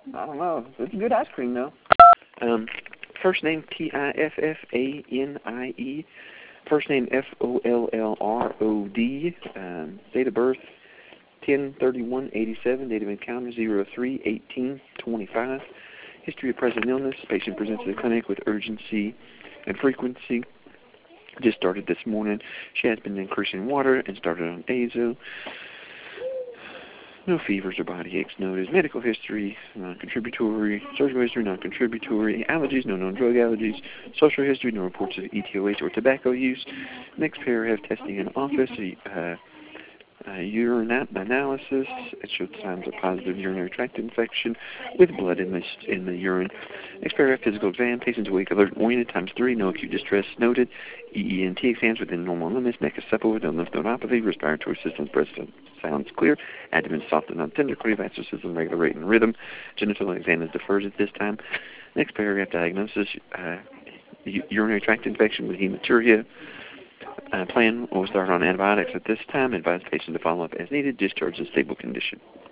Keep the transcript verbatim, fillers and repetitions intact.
I don't know. It's good ice cream, though. Um, first name T I F F A N I E. First name F O L L R O D. Um, date of birth ten thirty-one eighty-seven. Date of encounter zero three eighteen twenty-five. History of present illness. Patient presents to the clinic with urgency and frequency. Just started this morning. She has been increasing water and started on Azo. No fevers or body aches noted. Medical history, non-contributory. Surgical history, non-contributory. Allergies, no known drug allergies. Social history, no reports of E T O H or tobacco use. Next paragraph, testing in office. Uh, uh, urine analysis. It showed signs of positive urinary tract infection with blood in the, in the urine. Next paragraph, physical exam. Patient's awake, alert, oriented, times three. No acute distress noted. E E N T exams within normal limits. Neck is supple with no lymph nodopathy. Respiratory system breast sounds clear. Abdomen soft and non-tender. Cardiovascular system regular rate and rhythm. Genital exam is deferred at this time. Next paragraph, diagnosis. Uh, urinary tract infection with hematuria. Uh, plan will start on antibiotics at this time. Advise patient to follow up as needed. Discharge in stable condition.